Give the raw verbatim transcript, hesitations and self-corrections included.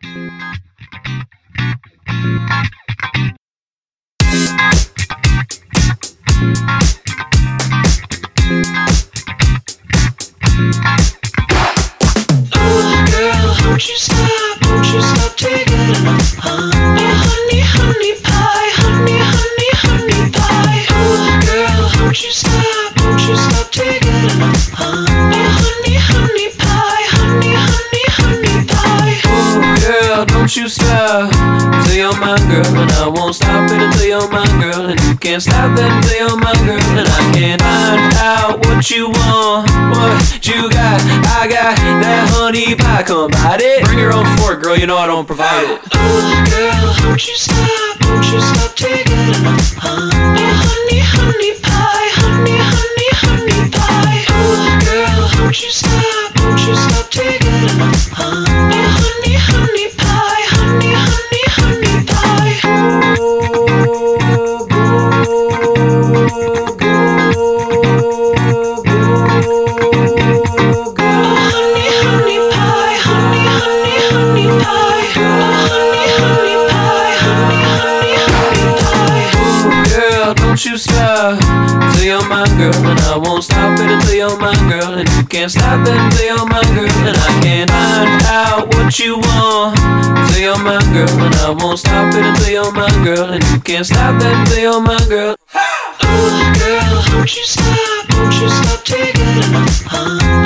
Won't you stop, won't you stop taking enough, huh? Oh, honey, honey pie, honey, honey, honey pie. Oh, girl, won't you stop, won't you stop taking enough, huh? Oh, honey, honey pie, honey, honey, honey pie. Oh, girl, don't you stop till you're my girl, and I won't stop it until you're my girl, and you can't stop it until you're my girl, and I can't find out what you want, what you got. I got that honey pie, come bite it. Bring your own fork, girl, you know I don't provide it. Oh, girl, won't you stop, won't you stop taking enough, huh? Oh, honey, honey pie, honey, honey, honey pie. Oh, girl, won't you stop, won't you stop taking enough, huh? Oh, honey, honey pie, honey, honey, honey pie. Don't you stop till you're my girl, and I won't stop it until you're my girl, and you can't stop it until you're my girl, and I can't find out what you want till you're my girl, and I won't stop it until you're my girl, and you can't stop it until you're my girl. Oh, girl, won't you stop, won't you stop taking enough, huh?